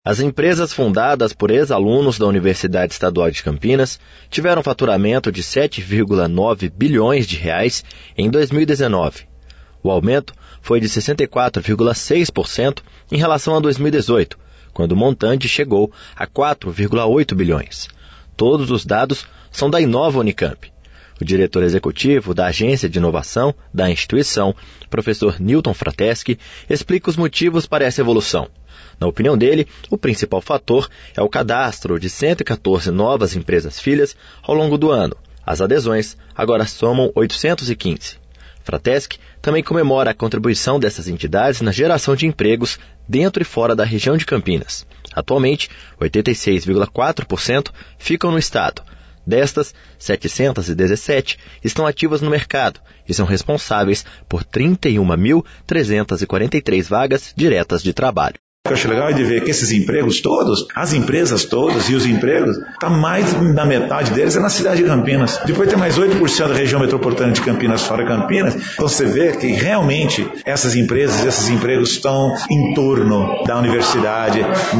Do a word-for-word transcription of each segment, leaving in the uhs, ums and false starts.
As empresas fundadas por ex-alunos da Universidade Estadual de Campinas tiveram faturamento de sete vírgula nove bilhões de reais em dois mil e dezenove. O aumento foi de sessenta e quatro vírgula seis por cento em relação a dois mil e dezoito, quando o montante chegou a quatro vírgula oito bilhões. Todos os dados são da Inova Unicamp. O diretor executivo da Agência de Inovação da instituição, professor Newton Frateschi, explica os motivos para essa evolução. Na opinião dele, o principal fator é o cadastro de cento e quatorze novas empresas filhas ao longo do ano. As adesões agora somam oitocentos e quinze. Frateschi também comemora a contribuição dessas entidades na geração de empregos dentro e fora da região de Campinas. Atualmente, oitenta e seis vírgula quatro por cento ficam no estado. Destas, setecentas e dezessete estão ativas no mercado e são responsáveis por trinta e uma mil trezentas e quarenta e três vagas diretas de trabalho. O que eu acho legal é de ver que esses empregos todos, as empresas todas e os empregos, tá mais da metade deles é na cidade de Campinas. Depois tem mais oito por cento da região metropolitana de Campinas fora Campinas. Então você vê que realmente essas empresas, esses empregos estão em torno da universidade,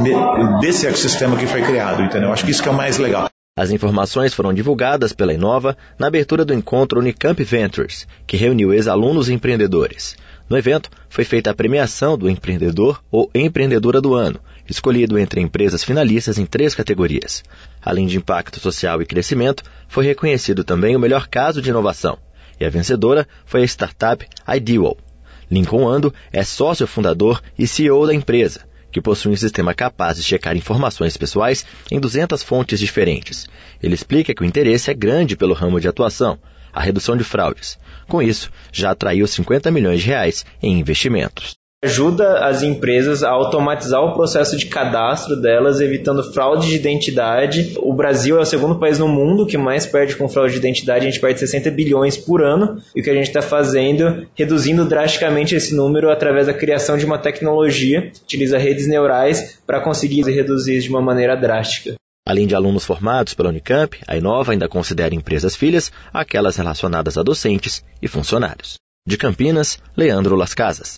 desse ecossistema que foi criado, entendeu? Eu acho que isso que é o mais legal. As informações foram divulgadas pela Inova na abertura do encontro Unicamp Ventures, que reuniu ex-alunos e empreendedores. No evento, foi feita a premiação do empreendedor ou empreendedora do ano, escolhido entre empresas finalistas em três categorias. Além de impacto social e crescimento, foi reconhecido também o melhor caso de inovação, e a vencedora foi a startup Ideal. Lincoln Ando é sócio fundador e C E O da empresa, que possui um sistema capaz de checar informações pessoais em duzentas fontes diferentes. Ele explica que o interesse é grande pelo ramo de atuação, a redução de fraudes. Com isso, já atraiu cinquenta milhões de reais em investimentos. Ajuda as empresas a automatizar o processo de cadastro delas, evitando fraude de identidade. O Brasil é o segundo país no mundo que mais perde com fraude de identidade. A gente perde sessenta bilhões por ano. E o que a gente está fazendo, reduzindo drasticamente esse número através da criação de uma tecnologia que utiliza redes neurais para conseguir reduzir isso de uma maneira drástica. Além de alunos formados pela Unicamp, a Inova ainda considera empresas filhas aquelas relacionadas a docentes e funcionários. De Campinas, Leandro Las Casas.